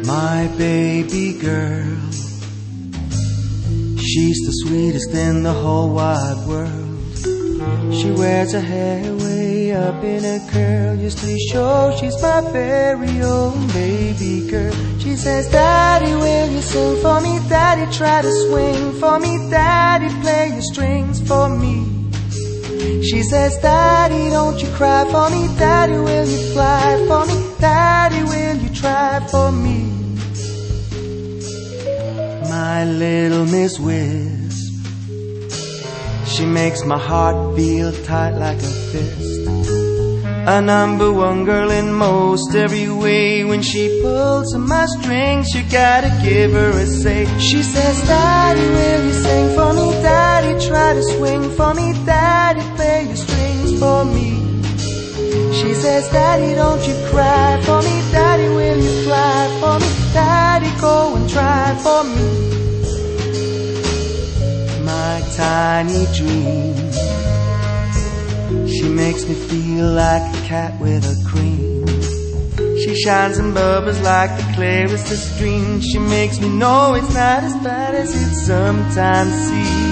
My baby girl, she's the sweetest in the whole wide world. She wears her hair way up in a curl just to show she's my very own baby girl. She says, Daddy, will you sing for me? Daddy, try to swing for me. Daddy, play your strings for me. She says, Daddy, don't you cry for me. Daddy, will you fly for me? Daddy, will you try for me? My little Miss Wisp, she makes my heart feel tight like a fist. A number one girl in most every way. When she pulls on my strings, you gotta give her a say. She says, Daddy, will you sing for me? Daddy, try to swing for me. Daddy, play your strings for me. She says, Daddy, don't you cry for me. Daddy, will you fly for me? Daddy, go and try for me. My tiny dream, she makes me feel like a cat with a cream. She shines and bubbles like the clearest of streams. She makes me know it's not as bad as it sometimes seems.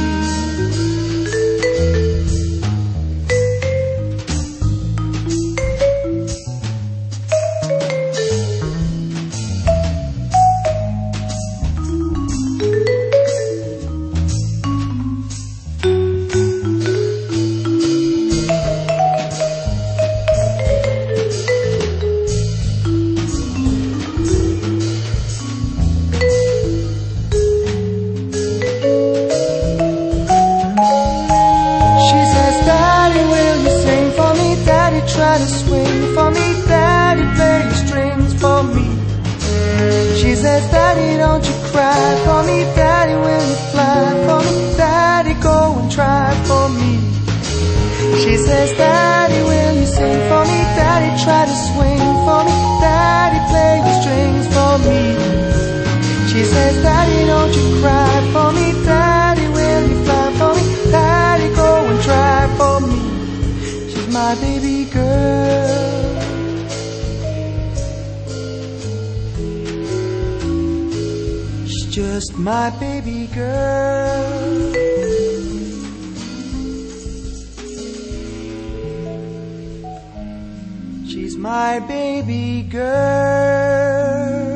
Try to swing for me, Daddy, play your strings for me. She says, Daddy, don't you cry for me. Daddy, will you fly for me? Daddy, go and try for me. She says, Daddy, will you sing for me? Daddy, try to swing for me. Daddy, play your strings for me. She says, Daddy, don't you cry for me. Daddy, will you fly for me? Daddy, go and try for me. She's my baby girl. She's just my baby girl. She's my baby girl.